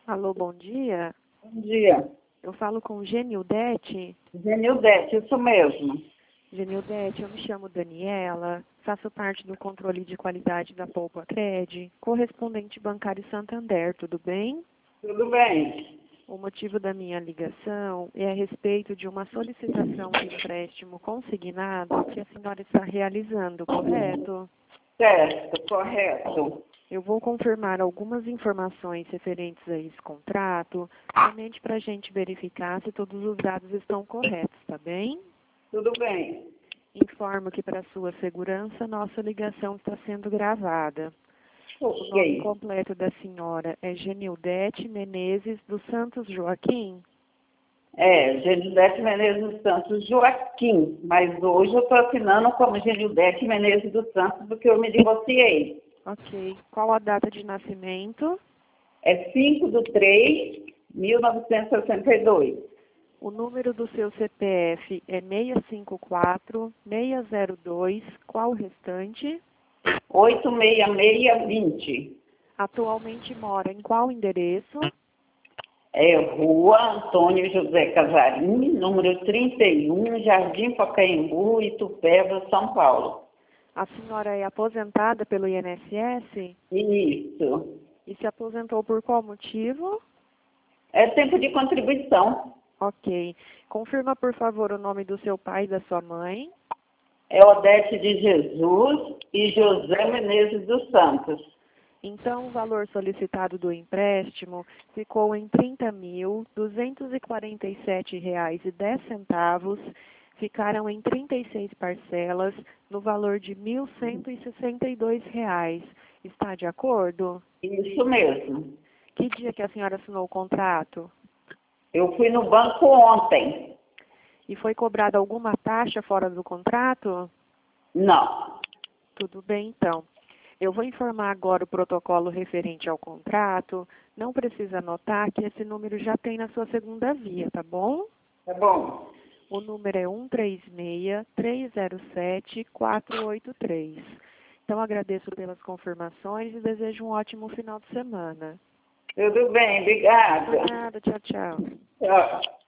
Alô, bom dia. Bom dia. Eu falo com Genildete. Genildete, isso mesmo. Genildete, eu me chamo Daniela, faço parte do controle de qualidade da Poupa Cred, correspondente bancário Santander, tudo bem? Tudo bem? O motivo da minha ligação é a respeito de uma solicitação de empréstimo consignado que a senhora está realizando, correto? Certo, correto. Eu vou confirmar algumas informações referentes a esse contrato, somente para a gente verificar se todos os dados estão corretos, tá bem? Tudo bem. Informo que, para sua segurança, nossa ligação está sendo gravada. O nome Ok. completo da senhora é Genildete Menezes dos Santos Joaquim. Genildete Menezes dos Santos Joaquim, mas hoje eu estou assinando como Genildete Menezes dos Santos porque eu me divorciei. Ok. Qual a data de nascimento? É 5/3/1962. O número do seu CPF é 654-602. Qual o restante? 86620. Atualmente mora em qual endereço? Rua Antônio José Casarim, número 31, Jardim Pacaembu, Itupeva, São Paulo. A senhora é aposentada pelo INSS? Isso. E se aposentou por qual motivo? É tempo de contribuição. Ok. Confirma, por favor, o nome do seu pai e da sua mãe. É Odete de Jesus e José Menezes dos Santos. Então, o valor solicitado do empréstimo ficou em R$ 30.247,10. Ficaram em 36 parcelas, no valor de R$ 1.162. Está de acordo? Isso mesmo. Que dia que a senhora assinou o contrato? Eu fui no banco ontem. E foi cobrada alguma taxa fora do contrato? Não. Tudo bem, então. Eu vou informar agora o protocolo referente ao contrato. Não precisa anotar que esse número já tem na sua segunda via, tá bom? Tá bom. O número é 136-307-483. Então, agradeço pelas confirmações e desejo um ótimo final de semana. Tudo bem, obrigada. Por nada, tchau, tchau. Tchau.